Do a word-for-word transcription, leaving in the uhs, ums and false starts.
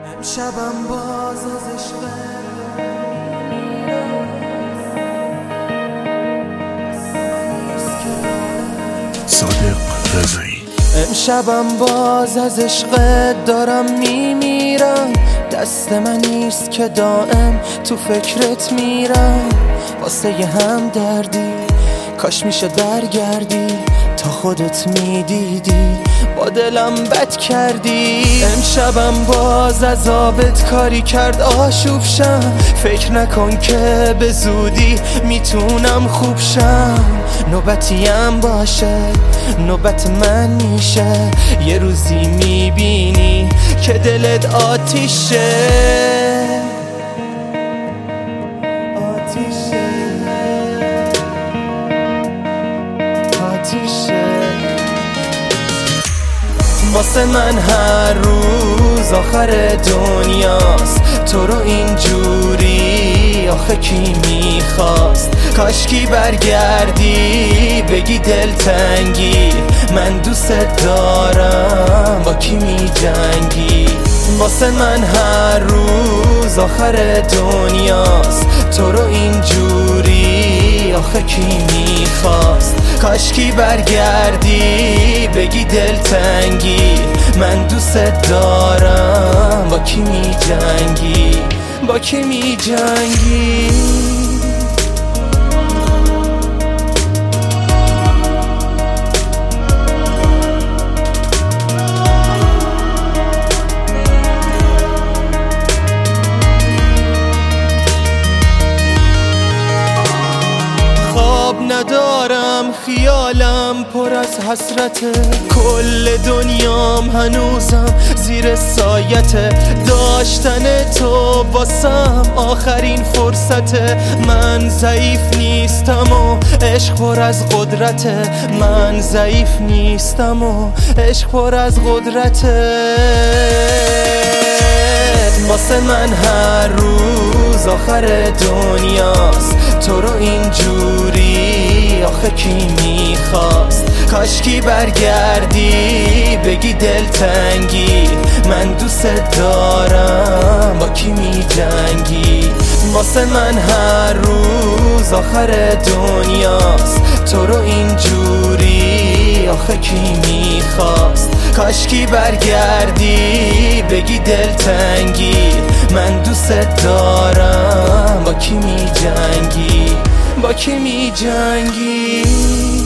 امشبم باز از عشق صادق رضایی. امشبم باز از عشق دارم میمیرم، دست من نیست که دائم تو فکرت میرم. واسه یه هم دردی کاش میشه برگردی، تا خودت میدیدی با دلم بد کردی. امشبم باز از آبت کاری کرد آشوب شم، فکر نکن که به زودی میتونم خوب شم. نوبتیم باشه نوبت من میشه، یه روزی میبینی که دلت آتیشه آتیشه آتیشه. واسه من هر روز آخر دنیاست، تو رو اینجوری آخه کی میخواست؟ کاشکی برگردی بگی دلتنگی، من دوست دارم با کی میجنگی؟ واسه من هر روز آخر دنیاست، تو رو اینجوری آخه کی میخواست؟ کاشکی برگردی بگی دلتنگی، من دوست دارم با کی میجنگی؟ با کی میجنگی؟ ندارم خیالم پر از حسرته، کل دنیام هنوزم زیر سایته. داشتن تو واسم آخرین فرصته، من ضعیف نیستم و عشق پر از قدرته. من ضعیف نیستم و عشق پر از قدرته. واسه من هر روز آخر دنیاست، تو رو اینجوری آخه کی میخواست؟ کاشکی برگردی بگی دلتنگی، من دوست دارم با کی میجنگی؟ واسه من هر روز آخر دنیاست، تو رو اینجوری آخه کی میخواست؟ کاشکی برگردی بگی دلتنگی، من دوست دارم با کی میجنگی؟ با کی میجنگی؟